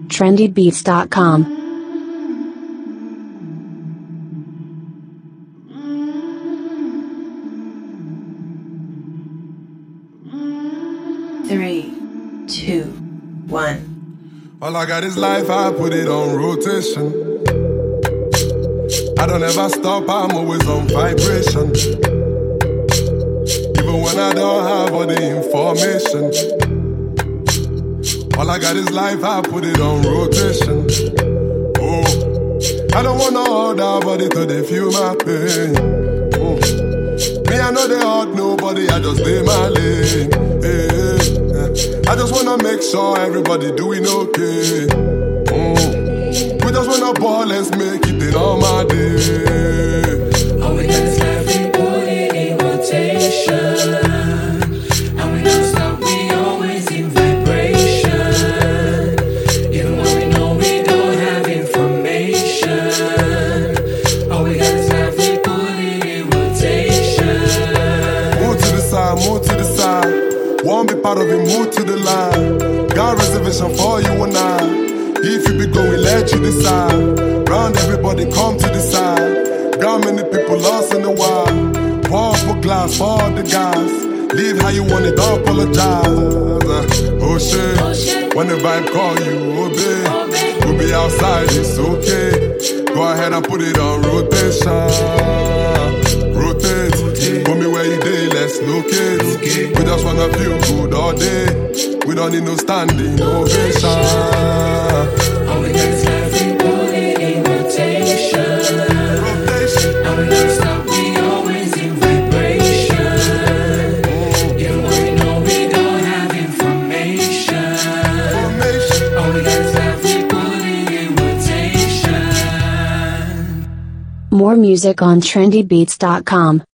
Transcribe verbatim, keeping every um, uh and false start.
trendy beats dot com. Three, two, one. All I got is life, I put it on rotation. I don't ever stop, I'm always on vibration. Even when I don't have all the information. All I got is life, I put it on rotation. Oh, I don't want no other body to they feel my pain. Oh. Me, I know they hurt nobody, I just lay my lane. Hey, hey. I just wanna make sure everybody doing okay. Mm. We just wanna ball, let's make it in all my day. All we got is life, we put it in rotation. And we don't stop, we always in vibration. Even when we know we don't have information. All we got is life, we put it in rotation. Move to the side, move to the side. Won't be part of it, move to the line. Got reservation for you and I. If you be going, let you decide. Round everybody, come to the side. Got many people lost in the wild. Pour up a glass for the guys. Leave how you want it, don't apologize. Uh, oh shit, Oh, shit. when the vibe call you, obey. We'll be outside, it's okay. Go ahead and put it on rotation. Rotate, put me where you day, let's locate. We just wanna feel good all day. We don't need no standing ovation. All we got is life, we put it in rotation. Rotation. And we don't stop, we always in vibration. Even when we know we don't have information. Formation. All we got is life, we put it in rotation. More music on trendy beats dot com.